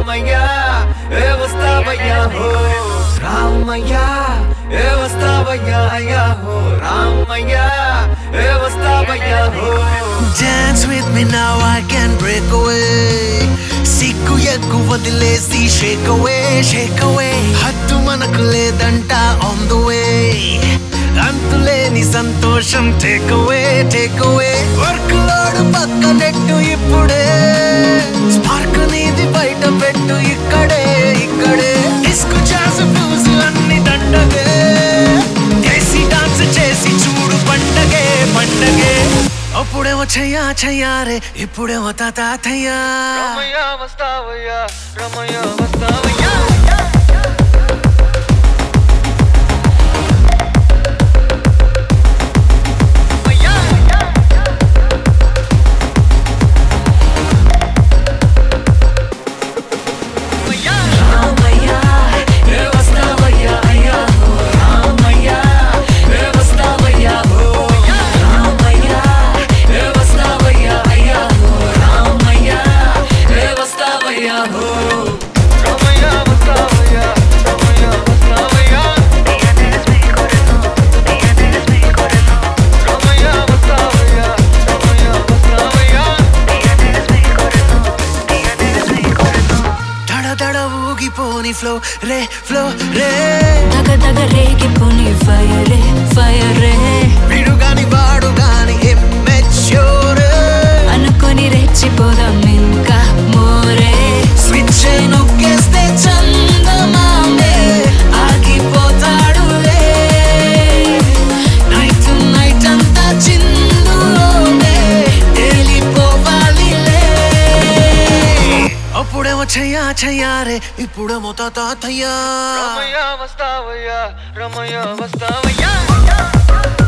రామయ్య ఏ వస్తావయ్యా హో రామయ్య ఏ వస్తావయ్యా అయ్యా హో రామయ్య ఏ వస్తావయ్యా హో Dance with me now, I can break away. సిగ్గు ఎగ్గు వదిలేసి shake away, shake away. హద్దు మనకు లేదంట on the way. అంతులేని సంతోషం take away, take away. Work load పక్కనెట్టు ఇప్పుడే స్పార్క్ నీది బయట పెట్టు ఇక్కడే ఇక్కడే. డిస్కో జాజ్ బ్లూస్ అన్ని దండగే దేశీ డాన్స్ చేసి చూడు పండగే పండగే. అప్పుడేమో చెయ్యా చెయ్యారే ఇప్పుడేమో తాతయ్యా. రామయ్య వస్తావయ్యా రామయ్య వస్తావయ్యా ఊగిపోని ఫ్లో రే ఫ్లో రే తగ తగ రేగిపోని ఫైర్ ఫైర్ విడుగాని వాడు గాని immature అనుకొని రెచ్చిపోదాం ఇంకా మోరే. స్విచ్ నొక్కేస్తే చందమామే ఆగిపోతాడులే. నైట్ నైట్ అంతా చిందులోనే తేలిపోవాలిలే. అప్పుడేమో చెయ్యా చెయ్యారే ఇప్పుడేమో తాతయ్యా. రామయ్య వస్తావయ్యా రామయ్య వస్తావయ్యా